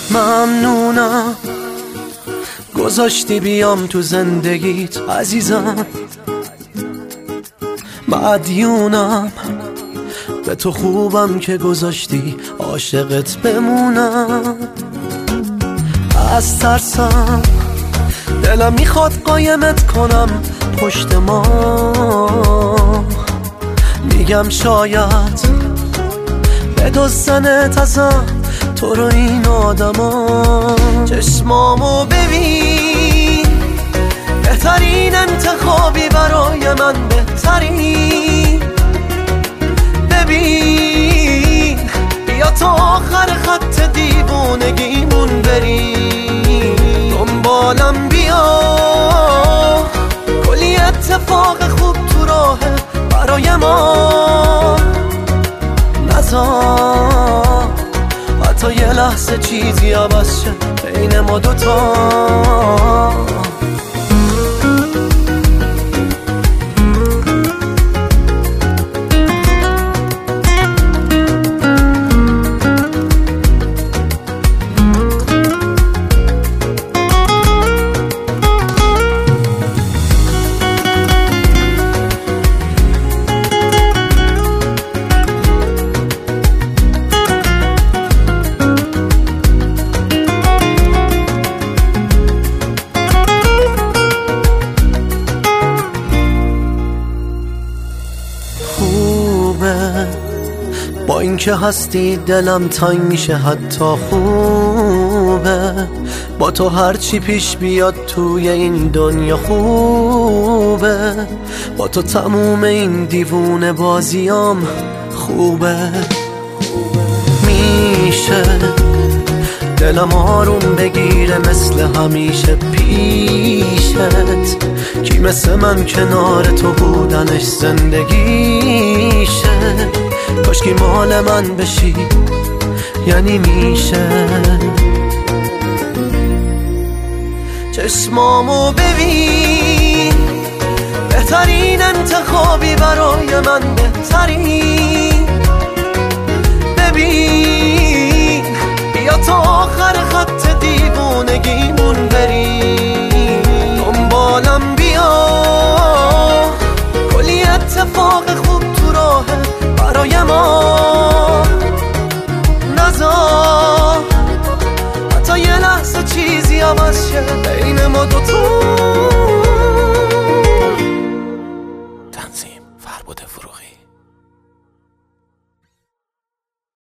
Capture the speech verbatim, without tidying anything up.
ممنونم گذاشتی بیام تو زندگیت عزیزم، مدیونم به تو خوبم که گذاشتی عاشقت بمونم. از ترسم دلم میخواد قایمت کنم پشت ما، میگم شاید بدزدنت ازم تو رو این آدما. چشمامو ببین بهترین انتخابی برای من، بهترین. ببین بیا تا آخر خط دیوونگیمون بریم، دنبالم بیا کلی اتفاق خوب تو راه برای ما. نذار حتی یه لحظه چیزی عوض شه بین ما دوتا. با اینکه هستی دلم تنگ میشه حتی خوبه، با تو هرچی پیش بیاد توی این دنیا خوبه، با تو تموم این دیوونه بازیام خوبه. میشه دلم آروم بگیره مثل همیشه پیشت، کی مثل من کنار تو بودنش زندگیشه. کاشکی مال من بشی یعنی میشه. چشمامو ببین بهترین انتخابی برای من، بهترین. ببین بیا تا آخر خط دیوونگیمون بریم، دنبالم بیا کلی اتفاق خوب تو راه برای ما. نذار حتی یه لحظه چیزی عوض شه بین ما دوتا. تنظیم فربود فروغی.